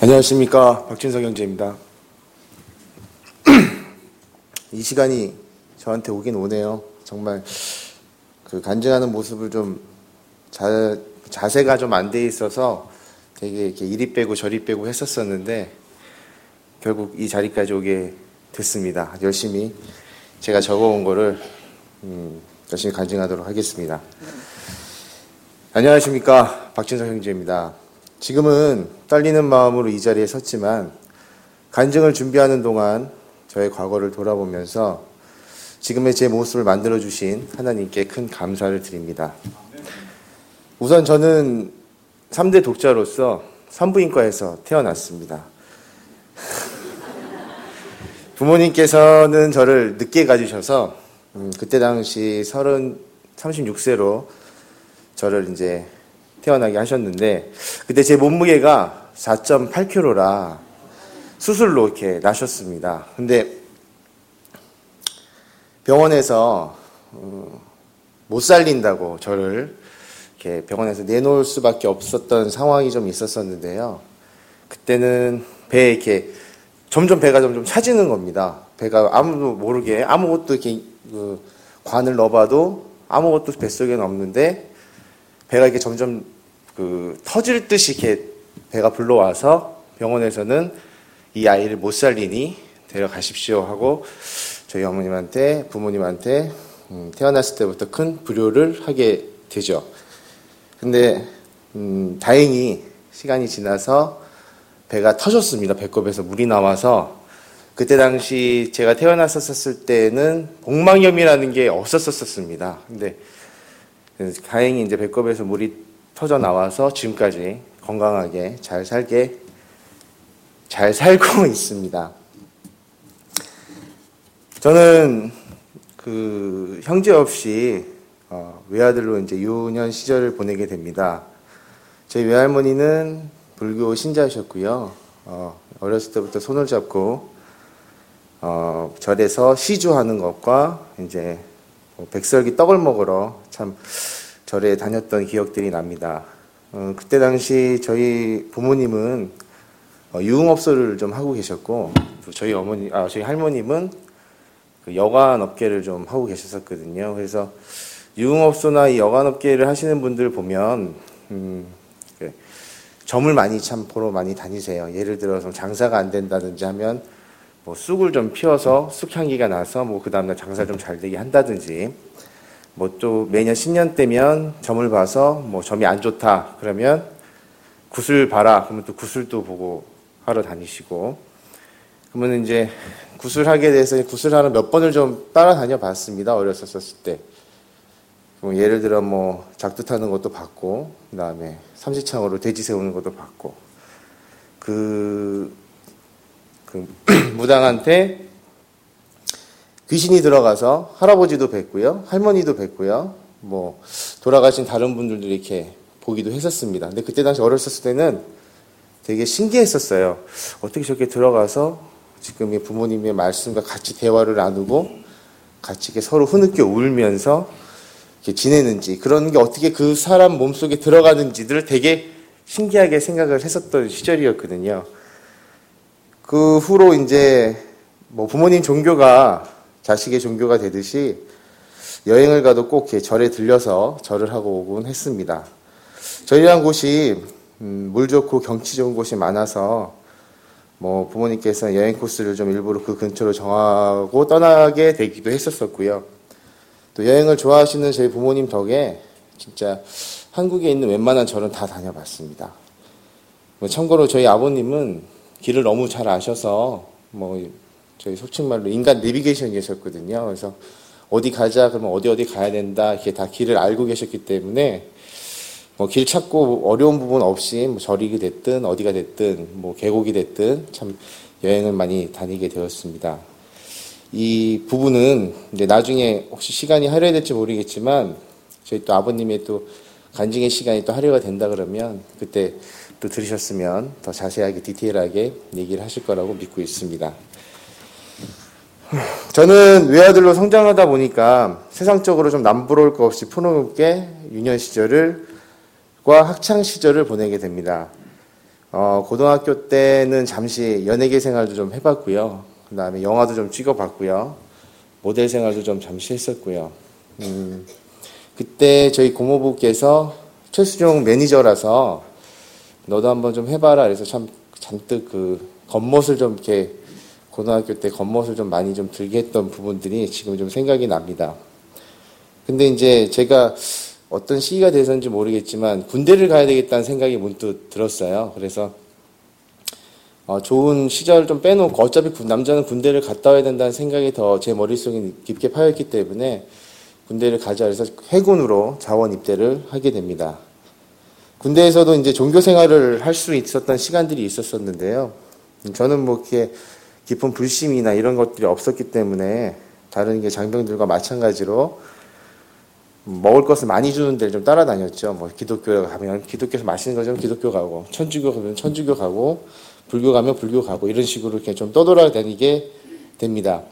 안녕하십니까, 박진석 형제입니다. 이 시간이 저한테 오긴 오네요. 정말 그 간증하는 모습을 좀 자세가 좀 안 돼 있어서 되게 이렇게 이리 빼고 저리 빼고 했었었는데 결국 이 자리까지 오게 됐습니다. 열심히 제가 적어온 거를 열심히 간증하도록 하겠습니다. 안녕하십니까, 박진석 형제입니다. 지금은 떨리는 마음으로 이 자리에 섰지만 간증을 준비하는 동안 저의 과거를 돌아보면서 지금의 제 모습을 만들어주신 하나님께 큰 감사를 드립니다. 우선 저는 3대 독자로서 산부인과에서 태어났습니다. 부모님께서는 저를 늦게 가지셔서 그때 당시 36세로 저를 이제 태어나게 하셨는데, 그때 제 몸무게가 4.8kg라 수술로 이렇게 나셨습니다. 근데 병원에서 못 살린다고 저를 이렇게 병원에서 내놓을 수밖에 없었던 상황이 좀 있었었는데요. 그때는 배에 이렇게 점점 배가 점점 차지는 겁니다. 배가 아무도 모르게 아무것도 이렇게 관을 넣어봐도 아무것도 뱃속에는 없는데 배가 이렇게 점점 터질 듯이 이렇게 배가 불러와서 병원에서는 이 아이를 못 살리니 데려가십시오 하고 저희 어머님한테, 부모님한테 태어났을 때부터 큰 불효를 하게 되죠. 근데 다행히 시간이 지나서 배가 터졌습니다. 배꼽에서 물이 나와서. 그때 당시 제가 태어났었을 때는 복막염이라는 게 없었었습니다. 근데 다행히 이제 배꼽에서 물이 터져 나와서 지금까지 건강하게 잘 살고 있습니다. 저는 형제 없이 외아들로 이제 유년 시절을 보내게 됩니다. 저희 외할머니는 불교 신자셨고요. 어렸을 때부터 손을 잡고 절에서 시주하는 것과 이제 백설기 떡을 먹으러 참 절에 다녔던 기억들이 납니다. 그때 당시 저희 부모님은 유흥업소를 좀 하고 계셨고, 저희 할머님은 여관 업계를 좀 하고 계셨었거든요. 그래서 유흥업소나 이 여관 업계를 하시는 분들 보면 점을 많이 참 보러 많이 다니세요. 예를 들어서 장사가 안 된다든지 하면 뭐 쑥을 좀 피워서 쑥향기가 나서 뭐 그 다음날 장사 좀 잘 되게 한다든지, 뭐 또 매년 신년 때면 점을 봐서 뭐 점이 안 좋다 그러면 구슬 봐라 그러면 또 구슬도 보고 하러 다니시고, 그러면 이제 구슬하게 돼서 구슬하러 몇 번을 좀 따라다녀 봤습니다. 어렸었을 때. 뭐 예를 들어 뭐 작두 타는 것도 봤고, 그 다음에 삼시창으로 돼지 세우는 것도 봤고, 무당한테 귀신이 들어가서 할아버지도 뵀고요, 할머니도 뵀고요, 뭐 돌아가신 다른 분들도 이렇게 보기도 했었습니다. 근데 그때 당시 어렸었을 때는 되게 신기했었어요. 어떻게 저렇게 들어가서 지금 부모님의 말씀과 같이 대화를 나누고 같이 이렇게 서로 흐느껴 울면서 이렇게 지내는지, 그런 게 어떻게 그 사람 몸속에 들어가는지를 되게 신기하게 생각을 했었던 시절이었거든요. 그 후로 이제 뭐 부모님 종교가 자식의 종교가 되듯이 여행을 가도 꼭 이렇게 절에 들려서 절을 하고 오곤 했습니다. 절이란 곳이 물 좋고 경치 좋은 곳이 많아서 뭐 부모님께서 여행 코스를 좀 일부러 그 근처로 정하고 떠나게 되기도 했었었고요. 또 여행을 좋아하시는 저희 부모님 덕에 진짜 한국에 있는 웬만한 절은 다 다녀봤습니다. 참고로 저희 아버님은 길을 너무 잘 아셔서 뭐 저희 속칭말로 인간 내비게이션 계셨거든요. 그래서 어디 가자 그러면 어디 가야 된다 이렇게 다 길을 알고 계셨기 때문에 뭐 길 찾고 어려운 부분 없이 뭐 절이 됐든 어디가 됐든 뭐 계곡이 됐든 참 여행을 많이 다니게 되었습니다. 이 부분은 이제 나중에 혹시 시간이 할애될지 모르겠지만 저희 또 아버님의 또 간증의 시간이 또 할애가 된다 그러면 그때 또 들으셨으면 더 자세하게 디테일하게 얘기를 하실 거라고 믿고 있습니다. 저는 외아들로 성장하다 보니까 세상적으로 좀 남부러울 것 없이 풍요롭게 유년 시절과 학창 시절을 보내게 됩니다. 고등학교 때는 잠시 연예계 생활도 좀 해봤고요. 그 다음에 영화도 좀 찍어봤고요. 모델 생활도 좀 잠시 했었고요. 그때 저희 고모부께서 최수종 매니저라서 너도 한번 좀 해봐라. 그래서 참 잔뜩 겉멋을 좀 이렇게 고등학교 때 겉멋을 좀 많이 좀 들게 했던 부분들이 지금 좀 생각이 납니다. 근데 이제 제가 어떤 시기가 돼서인지 모르겠지만 군대를 가야 되겠다는 생각이 문득 들었어요. 그래서 좋은 시절 좀 빼놓고 어차피 남자는 군대를 갔다 와야 된다는 생각이 더 제 머릿속에 깊게 파였기 때문에 군대를 가자 해서 해군으로 자원 입대를 하게 됩니다. 군대에서도 이제 종교 생활을 할 수 있었던 시간들이 있었었는데요. 저는 뭐 이렇게 깊은 불심이나 이런 것들이 없었기 때문에 다른 장병들과 마찬가지로 먹을 것을 많이 주는 데를 좀 따라다녔죠. 뭐 기독교 가면 기독교에서 맛있는 거 좀 기독교 가고, 천주교 가면 천주교 가고, 불교 가면 불교 가고, 이런 식으로 이렇게 좀 떠돌아다니게 됩니다.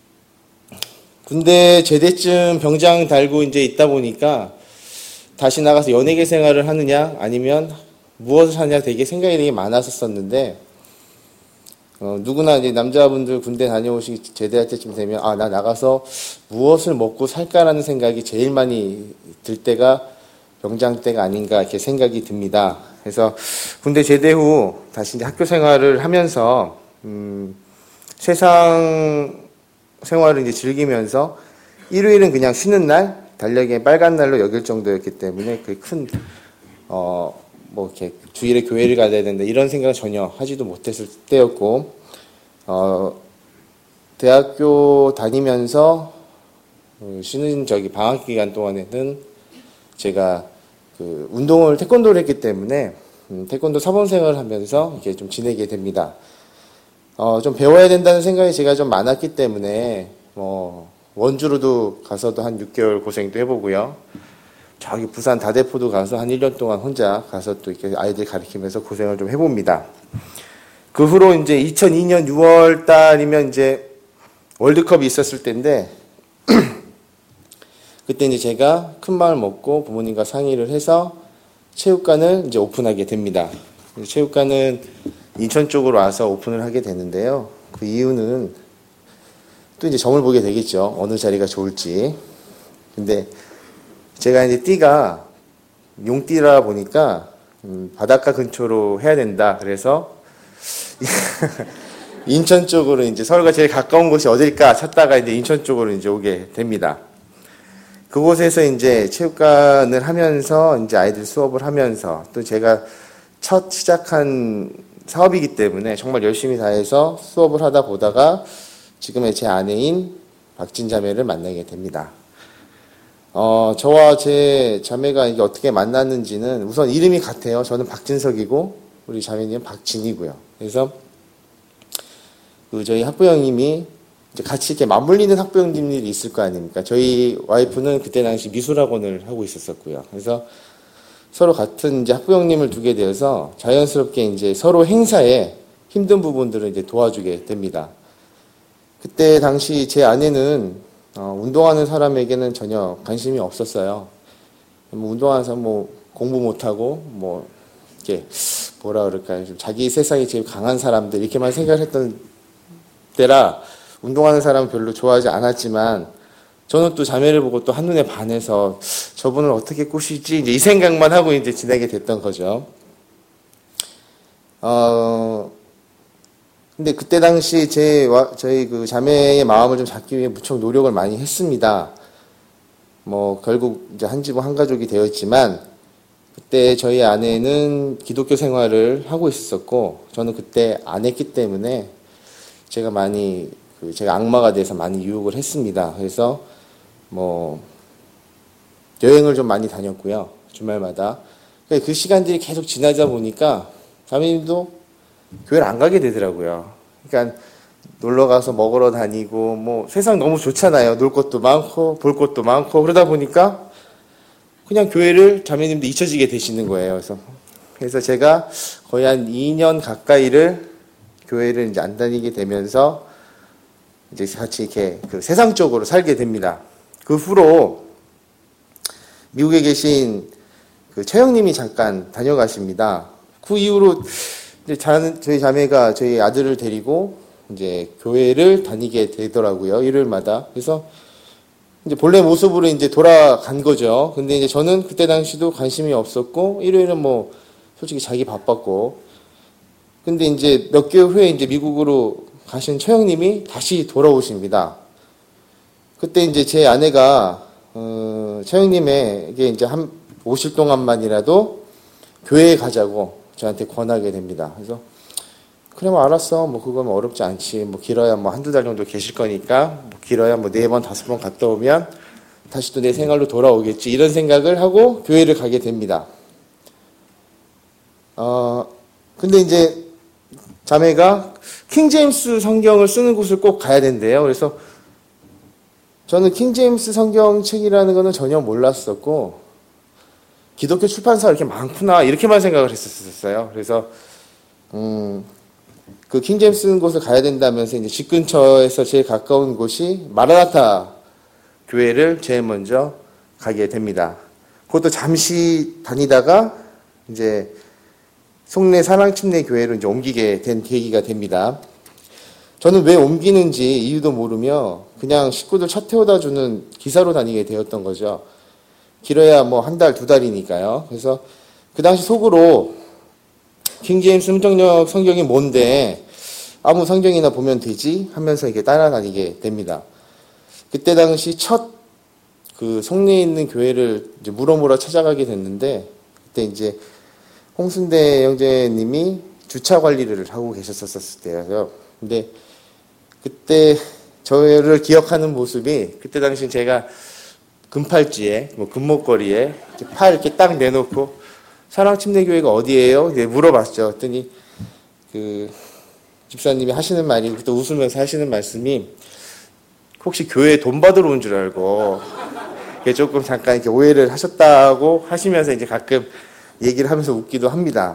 군대 제대쯤 병장 달고 이제 있다 보니까 다시 나가서 연예계 생활을 하느냐 아니면 무엇을 하느냐 되게 생각이 되게 많았었는데 누구나 이제 남자분들 군대 다녀오시기 제대할 때쯤 되면 나 나가서 무엇을 먹고 살까라는 생각이 제일 많이 들 때가 병장 때가 아닌가 이렇게 생각이 듭니다. 그래서 군대 제대 후 다시 이제 학교 생활을 하면서 세상 생활을 이제 즐기면서 일요일은 그냥 쉬는 날, 달력에 빨간 날로 여길 정도였기 때문에 그 큰 뭐 이렇게 주일에 교회를 가야 된다 이런 생각을 전혀 하지도 못했을 때였고 대학교 다니면서 쉬는 방학 기간 동안에는 제가 운동을 태권도를 했기 때문에 태권도 사범 생활을 하면서 이렇게 좀 지내게 됩니다. 좀 배워야 된다는 생각이 제가 좀 많았기 때문에 원주로도 가서도 한 6개월 고생도 해보고요. 저기 부산 다대포도 가서 한 1년 동안 혼자 가서 또 이렇게 아이들 가르치면서 고생을 좀 해봅니다. 그 후로 이제 2002년 6월 달이면 이제 월드컵이 있었을 때인데 그때 이제 제가 큰 마음을 먹고 부모님과 상의를 해서 체육관을 이제 오픈하게 됩니다. 체육관은 인천 쪽으로 와서 오픈을 하게 되는데요. 그 이유는 또 이제 점을 보게 되겠죠. 어느 자리가 좋을지. 근데 제가 이제 띠가 용띠라 보니까 바닷가 근처로 해야 된다. 그래서 인천 쪽으로 이제 서울과 제일 가까운 곳이 어딜까 찾다가 이제 인천 쪽으로 이제 오게 됩니다. 그곳에서 이제 체육관을 하면서 이제 아이들 수업을 하면서 또 제가 첫 시작한 사업이기 때문에 정말 열심히 다해서 수업을 하다 보다가 지금의 제 아내인 박진 자매를 만나게 됩니다. 저와 제 자매가 이게 어떻게 만났는지는 우선 이름이 같아요. 저는 박진석이고 우리 자매님은 박진이고요. 그래서 저희 학부형님이 이제 같이 이렇게 맞물리는 학부형님들이 있을 거 아닙니까? 저희 와이프는 그때 당시 미술학원을 하고 있었고요. 그래서 서로 같은 이제 학부형님을 두게 되어서 자연스럽게 이제 서로 행사에 힘든 부분들을 이제 도와주게 됩니다. 그때 당시 제 아내는 운동하는 사람에게는 전혀 관심이 없었어요. 운동하는 사람 공부 못하고 이렇게 뭐라 그럴까요? 좀 자기 세상이 제일 강한 사람들 이렇게만 생각을 했던 때라 운동하는 사람은 별로 좋아하지 않았지만 저는 또 자매를 보고 또 한눈에 반해서 저분을 어떻게 꼬시지 이제 이 생각만 하고 이제 지내게 됐던 거죠. 근데 그때 당시 저희 그 자매의 마음을 좀 잡기 위해 무척 노력을 많이 했습니다. 결국 이제 한 집은 한 가족이 되었지만, 그때 저희 아내는 기독교 생활을 하고 있었고, 저는 그때 안 했기 때문에 제가 제가 악마가 돼서 많이 유혹을 했습니다. 그래서 여행을 좀 많이 다녔고요. 주말마다. 그 시간들이 계속 지나다 보니까 자매님도 교회를 안 가게 되더라고요. 그러니까 놀러 가서 먹으러 다니고 세상 너무 좋잖아요. 놀 것도 많고 볼 것도 많고 그러다 보니까 그냥 교회를 자매님도 잊혀지게 되시는 거예요. 그래서 제가 거의 한 2년 가까이를 교회를 이제 안 다니게 되면서 이제 같이 이렇게 세상적으로 살게 됩니다. 그 후로 미국에 계신 최영님이 잠깐 다녀가십니다. 그 이후로 이제 저희 자매가 저희 아들을 데리고 이제 교회를 다니게 되더라고요. 일요일마다. 그래서 이제 본래 모습으로 이제 돌아간 거죠. 근데 이제 저는 그때 당시도 관심이 없었고, 일요일은 뭐, 솔직히 자기 바빴고, 근데 이제 몇 개월 후에 이제 미국으로 가신 처형님이 다시 돌아오십니다. 그때 이제 제 아내가, 처형님에게 이제 오실 동안만이라도 교회에 가자고 저한테 권하게 됩니다. 그래서, 그래, 뭐, 알았어. 뭐, 그건 어렵지 않지. 뭐, 길어야 뭐, 한두 달 정도 계실 거니까, 뭐 길어야 뭐, 4번, 5번 갔다 오면, 다시 또 내 생활로 돌아오겠지. 이런 생각을 하고, 교회를 가게 됩니다. 근데 이제, 자매가 킹제임스 성경을 쓰는 곳을 꼭 가야 된대요. 그래서, 저는 킹제임스 성경책이라는 거는 전혀 몰랐었고, 기독교 출판사가 이렇게 많구나, 이렇게만 생각을 했었어요. 그래서, 그 킹제임스 쓰는 곳을 가야 된다면서 이제 집 근처에서 제일 가까운 곳이 마라나타 교회를 제일 먼저 가게 됩니다. 그것도 잠시 다니다가 이제 송내 사랑침례 교회로 이제 옮기게 된 계기가 됩니다. 저는 왜 옮기는지 이유도 모르며 그냥 식구들 차 태워다 주는 기사로 다니게 되었던 거죠. 길어야 뭐 한 달, 두 달이니까요. 그래서 그 당시 속으로 킹제임스 문정역 성경이 뭔데 아무 성경이나 보면 되지 하면서 이게 따라다니게 됩니다. 그때 당시 첫 그 송내에 있는 교회를 이제 물어물어 찾아가게 됐는데 그때 이제 홍순대 형제님이 주차 관리를 하고 계셨었을 때여서 근데 그때 저를 기억하는 모습이 그때 당시 제가 금팔찌에 뭐 금목걸이에 팔 이렇게 딱 내놓고 사랑침례교회가 어디예요? 이제 물어봤죠. 그랬더니 그 집사님이 하시는 말이 또 웃으면서 하시는 말씀이 혹시 교회에 돈 받으러 온 줄 알고 조금 잠깐 이렇게 오해를 하셨다고 하시면서 이제 가끔 얘기를 하면서 웃기도 합니다.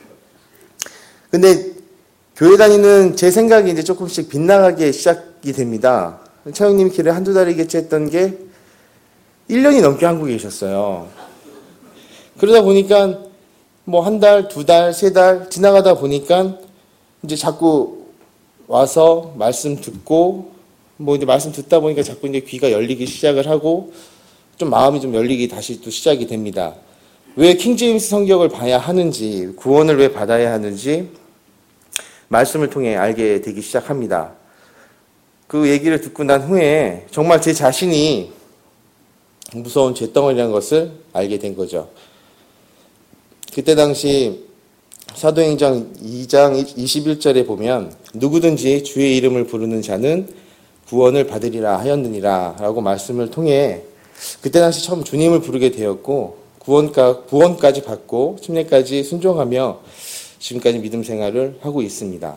근데 교회 다니는 제 생각이 이제 조금씩 빗나가게 시작이 됩니다. 차영님 길을 한두 달이겠지 했던 게 1년이 넘게 한국에 계셨어요. 그러다 보니까 뭐 한 달, 두 달, 세 달 지나가다 보니까 이제 자꾸 와서 말씀 듣고 뭐 이제 말씀 듣다 보니까 자꾸 이제 귀가 열리기 시작을 하고 좀 마음이 좀 열리기 다시 또 시작이 됩니다. 왜 킹제임스 성경을 봐야 하는지, 구원을 왜 받아야 하는지 말씀을 통해 알게 되기 시작합니다. 그 얘기를 듣고 난 후에 정말 제 자신이 무서운 죄덩어리라는 것을 알게 된 거죠. 그때 당시 사도행전 2장 21절에 보면 누구든지 주의 이름을 부르는 자는 구원을 받으리라 하였느니라 라고 말씀을 통해 그때 당시 처음 주님을 부르게 되었고 구원까지 받고 침례까지 순종하며 지금까지 믿음 생활을 하고 있습니다.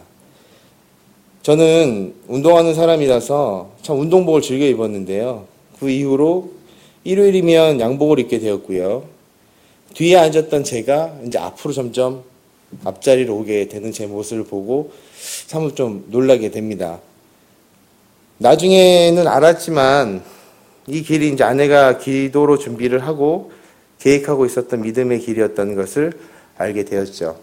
저는 운동하는 사람이라서 참 운동복을 즐겨 입었는데요. 그 이후로 일요일이면 양복을 입게 되었고요. 뒤에 앉았던 제가 이제 앞으로 점점 앞자리로 오게 되는 제 모습을 보고 사뭇 좀 놀라게 됩니다. 나중에는 알았지만 이 길이 이제 아내가 기도로 준비를 하고 계획하고 있었던 믿음의 길이었다는 것을 알게 되었죠.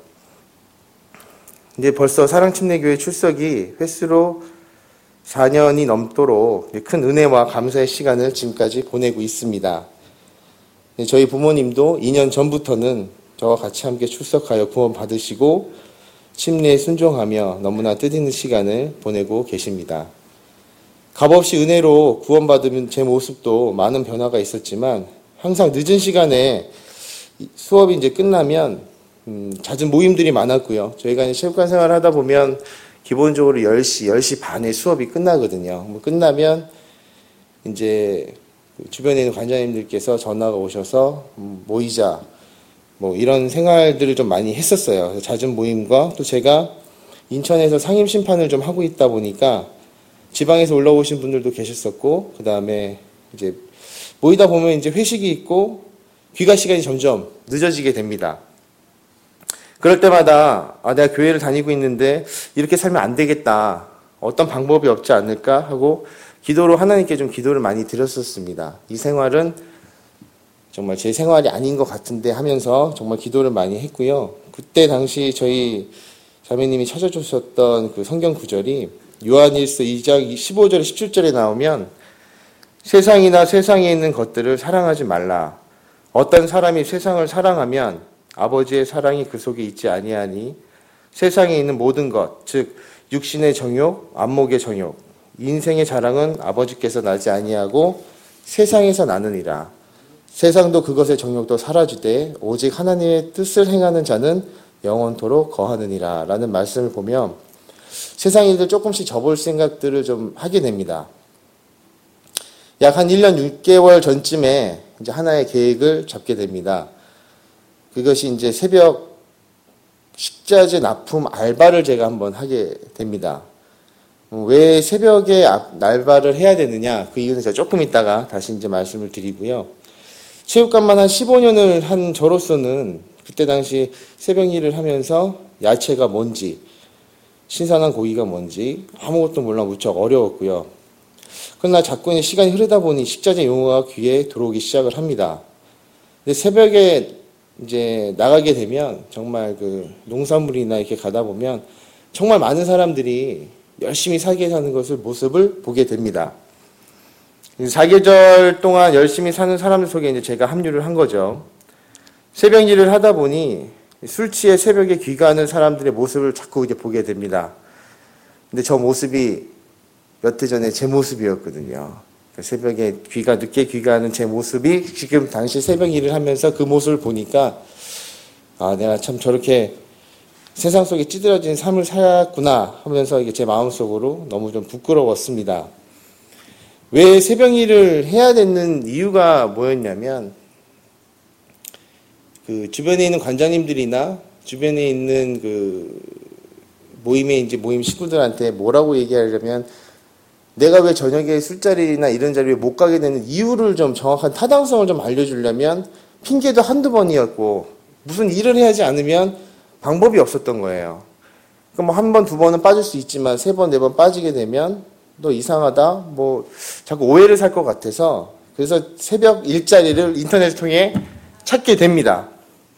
이제 벌써 사랑침례교회 출석이 횟수로 4년이 넘도록 큰 은혜와 감사의 시간을 지금까지 보내고 있습니다. 저희 부모님도 2년 전부터는 저와 같이 함께 출석하여 구원 받으시고 침례에 순종하며 너무나 뜻있는 시간을 보내고 계십니다. 값없이 은혜로 구원받은 제 모습도 많은 변화가 있었지만 항상 늦은 시간에 수업이 이제 끝나면 잦은 모임들이 많았고요. 저희가 이제 체육관 생활을 하다 보면 기본적으로 10시 반에 수업이 끝나거든요. 뭐 끝나면 이제 주변에 있는 관장님들께서 전화가 오셔서 모이자 뭐 이런 생활들을 좀 많이 했었어요. 잦은 모임과 또 제가 인천에서 상임심판을 좀 하고 있다 보니까 지방에서 올라오신 분들도 계셨었고 그 다음에 이제 모이다 보면 이제 회식이 있고 귀가 시간이 점점 늦어지게 됩니다. 그럴 때마다 내가 교회를 다니고 있는데 이렇게 살면 안 되겠다. 어떤 방법이 없지 않을까 하고 기도로 하나님께 좀 기도를 많이 드렸었습니다. 이 생활은 정말 제 생활이 아닌 것 같은데 하면서 정말 기도를 많이 했고요. 그때 당시 저희 자매님이 찾아주셨던 그 성경 구절이 요한일서 2장 15절 17절에 나오면 세상이나 세상에 있는 것들을 사랑하지 말라. 어떤 사람이 세상을 사랑하면 아버지의 사랑이 그 속에 있지 아니하니 세상에 있는 모든 것, 즉 육신의 정욕, 안목의 정욕, 인생의 자랑은 아버지께서 나지 아니하고 세상에서 나느니라. 세상도 그것의 정욕도 사라지되 오직 하나님의 뜻을 행하는 자는 영원토록 거하느니라 라는 말씀을 보면 세상인들 조금씩 접을 생각들을 좀 하게 됩니다. 약 한 1년 6개월 전쯤에 이제 하나의 계획을 잡게 됩니다. 그것이 이제 새벽 식자재 납품 알바를 제가 한번 하게 됩니다. 왜 새벽에 알바를 해야 되느냐? 그 이유는 제가 조금 있다가 다시 이제 말씀을 드리고요. 체육관만 한 15년을 한 저로서는 그때 당시 새벽 일을 하면서 야채가 뭔지, 신선한 고기가 뭔지 아무것도 몰라 무척 어려웠고요. 그러나 자꾸 시간이 흐르다 보니 식자재 용어가 귀에 들어오기 시작을 합니다. 근데 새벽에 이제 나가게 되면 정말 그 농산물이나 이렇게 가다 보면 정말 많은 사람들이 열심히 살게 사는 모습을 보게 됩니다. 사계절 동안 열심히 사는 사람들 속에 이제 제가 합류를 한 거죠. 새벽 일을 하다 보니 술 취해 새벽에 귀가하는 사람들의 모습을 자꾸 이제 보게 됩니다. 근데 저 모습이 몇 해 전에 제 모습이었거든요. 새벽에 늦게 귀가하는 제 모습이 지금 당시 새벽 일을 하면서 그 모습을 보니까 아, 내가 참 저렇게 세상 속에 찌들어진 삶을 살았구나 하면서 이게 제 마음속으로 너무 좀 부끄러웠습니다. 왜 새벽 일을 해야 되는 이유가 뭐였냐면 그 주변에 있는 관장님들이나 주변에 있는 그 모임 식구들한테 뭐라고 얘기하려면 내가 왜 저녁에 술자리나 이런 자리에 못 가게 되는 이유를 좀 정확한 타당성을 좀 알려주려면 핑계도 한두 번이었고 무슨 일을 해야지 않으면 방법이 없었던 거예요. 그럼 뭐 한 번, 두 번은 빠질 수 있지만 세 번, 네 번 빠지게 되면 너 이상하다? 뭐 자꾸 오해를 살 것 같아서 그래서 새벽 일자리를 인터넷을 통해 찾게 됩니다.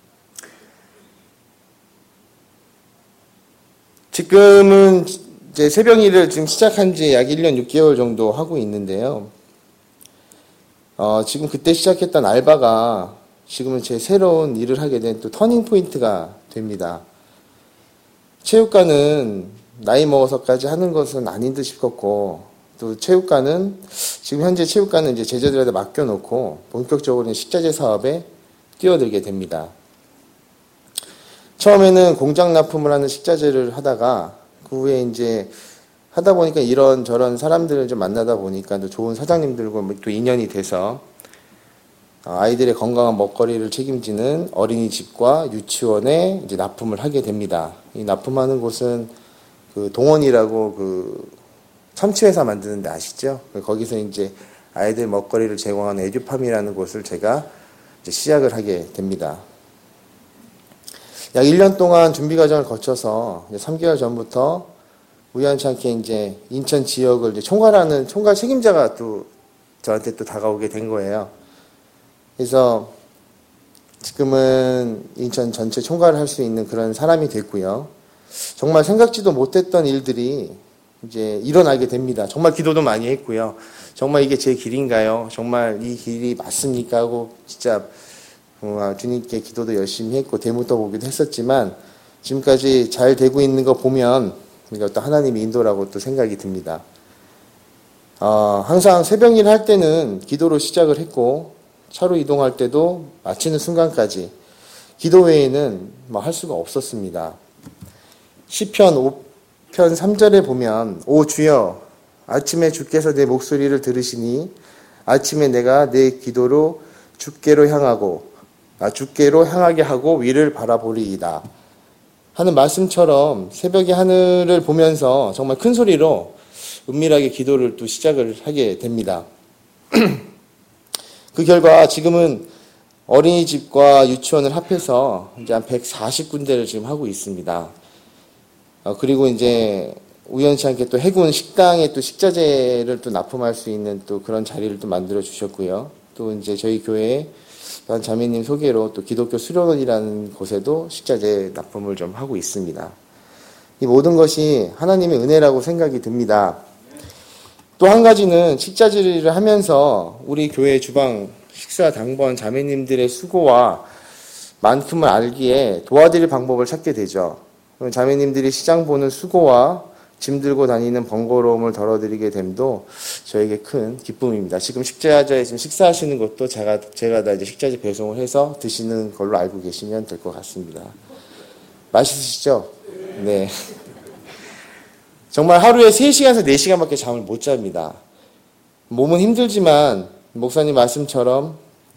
지금은 이제 새벽 일을 지금 시작한 지 약 1년 6개월 정도 하고 있는데요. 지금 그때 시작했던 알바가 지금은 제 새로운 일을 하게 된 또 터닝 포인트가 됩니다. 체육관은 나이 먹어서까지 하는 것은 아닌 듯 싶었고, 또 체육관은, 지금 현재 체육관은 이제 제자들한테 맡겨놓고 본격적으로 식자재 사업에 뛰어들게 됩니다. 처음에는 공장 납품을 하는 식자재를 하다가 그 후에 이제 하다 보니까 이런저런 사람들을 좀 만나다 보니까 또 좋은 사장님들과 또 인연이 돼서 아이들의 건강한 먹거리를 책임지는 어린이집과 유치원에 이제 납품을 하게 됩니다. 이 납품하는 곳은 그 동원이라고 그 참치회사 만드는 데 아시죠? 거기서 이제 아이들 먹거리를 제공하는 에듀팜이라는 곳을 제가 이제 시작을 하게 됩니다. 약 1년 동안 준비 과정을 거쳐서 이제 3개월 전부터 우연치 않게 이제 인천 지역을 이제 총괄 책임자가 또 저한테 또 다가오게 된 거예요. 그래서 지금은 인천 전체 총괄을 할 수 있는 그런 사람이 됐고요. 정말 생각지도 못했던 일들이 이제 일어나게 됩니다. 정말 기도도 많이 했고요. 정말 이게 제 길인가요? 정말 이 길이 맞습니까? 하고 진짜 주님께 기도도 열심히 했고 대문 떠보기도 했었지만 지금까지 잘 되고 있는 거 보면 어떤 하나님의 인도라고 또 생각이 듭니다. 항상 새벽 일 할 때는 기도로 시작을 했고 차로 이동할 때도 마치는 순간까지 기도 외에는 뭐 할 수가 없었습니다. 시편 5편 3절에 보면 오 주여 아침에 주께서 내 목소리를 들으시니 아침에 내가 내 기도로 주께로 향하게 하고 위를 바라보리이다 하는 말씀처럼 새벽의 하늘을 보면서 정말 큰 소리로 은밀하게 기도를 또 시작을 하게 됩니다. 그 결과 지금은 어린이집과 유치원을 합해서 이제 한 140군데를 지금 하고 있습니다. 그리고 이제 우연치 않게 또 해군 식당에 또 식자재를 또 납품할 수 있는 또 그런 자리를 또 만들어 주셨고요. 또 이제 저희 교회에 한 자매님 소개로 또 기독교 수련원이라는 곳에도 식자재 납품을 좀 하고 있습니다. 이 모든 것이 하나님의 은혜라고 생각이 듭니다. 또 한 가지는 식자지를 하면서 우리 교회 주방 식사 당번 자매님들의 수고와 만큼을 알기에 도와드릴 방법을 찾게 되죠. 자매님들이 시장 보는 수고와 짐 들고 다니는 번거로움을 덜어드리게 됨도 저에게 큰 기쁨입니다. 지금 식자재에 지금 식사하시는 것도 제가 다 이제 식자재 배송을 해서 드시는 걸로 알고 계시면 될 것 같습니다. 맛있으시죠? 네. 정말 하루에 3시간에서 4시간밖에 잠을 못 잡니다. 몸은 힘들지만 목사님 말씀처럼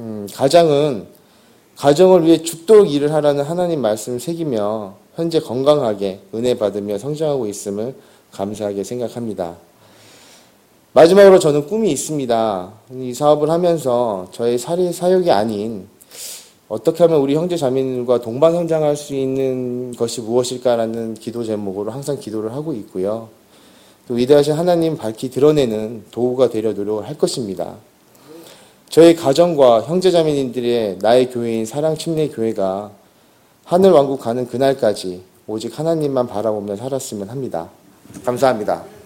가정을 위해 죽도록 일을 하라는 하나님 말씀을 새기며 현재 건강하게 은혜 받으며 성장하고 있음을 감사하게 생각합니다. 마지막으로 저는 꿈이 있습니다. 이 사업을 하면서 저의 사역이 아닌 어떻게 하면 우리 형제 자매님들과 동반 성장할 수 있는 것이 무엇일까라는 기도 제목으로 항상 기도를 하고 있고요. 또 위대하신 하나님 밝히 드러내는 도구가 되려 노력을 할 것입니다. 저희 가정과 형제 자매님들의 나의 교회인 사랑 침례 교회가 하늘 왕국 가는 그날까지 오직 하나님만 바라보며 살았으면 합니다. 감사합니다.